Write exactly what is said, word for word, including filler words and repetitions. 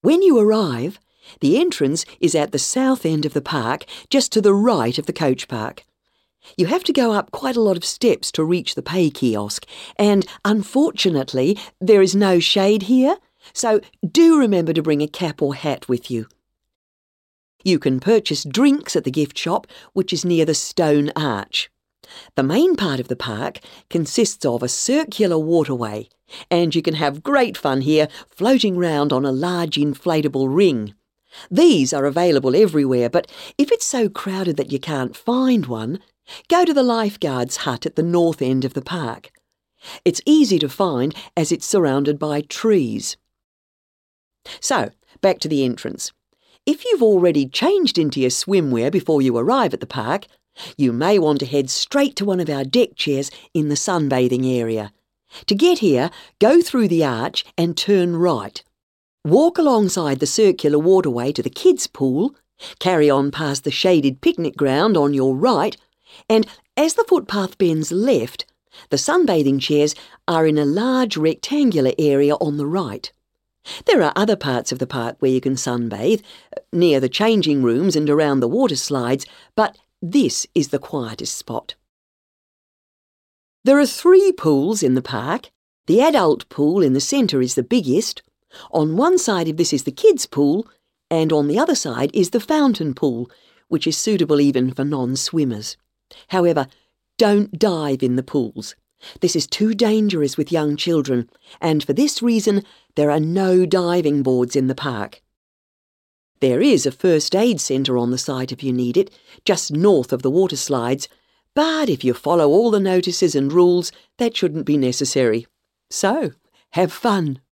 When you arrive, the entrance is at the south end of the park, just to the right of the coach park. You have to go up quite a lot of steps to reach the pay kiosk, and unfortunately, there is no shade here, so do remember to bring a cap or hat with you. You can purchase drinks at the gift shop, which is near the stone arch. The main part of the park consists of a circular waterway, and you can have great fun here floating round on a large inflatable ring. These are available everywhere, but if it's so crowded that you can't find one, go to the lifeguard's hut at the north end of the park. It's easy to find as it's surrounded by trees. So, back to the entrance. If you've already changed into your swimwear before you arrive at the park, you may want to head straight to one of our deck chairs in the sunbathing area. To get here, go through the arch and turn right. Walk alongside the circular waterway to the kids' pool, carry on past the shaded picnic ground on your right, and as the footpath bends left, the sunbathing chairs are in a large rectangular area on the right. There are other parts of the park where you can sunbathe, near the changing rooms and around the water slides, but this is the quietest spot. There are three pools in the park. The adult pool in the centre is the biggest. On one side of this is the kids' pool, and on the other side is the fountain pool, which is suitable even for non-swimmers. However, don't dive in the pools. This is too dangerous with young children, and for this reason, there are no diving boards in the park. There is a first aid centre on the site if you need it, just north of the water slides, but if you follow all the notices and rules, that shouldn't be necessary. So, have fun.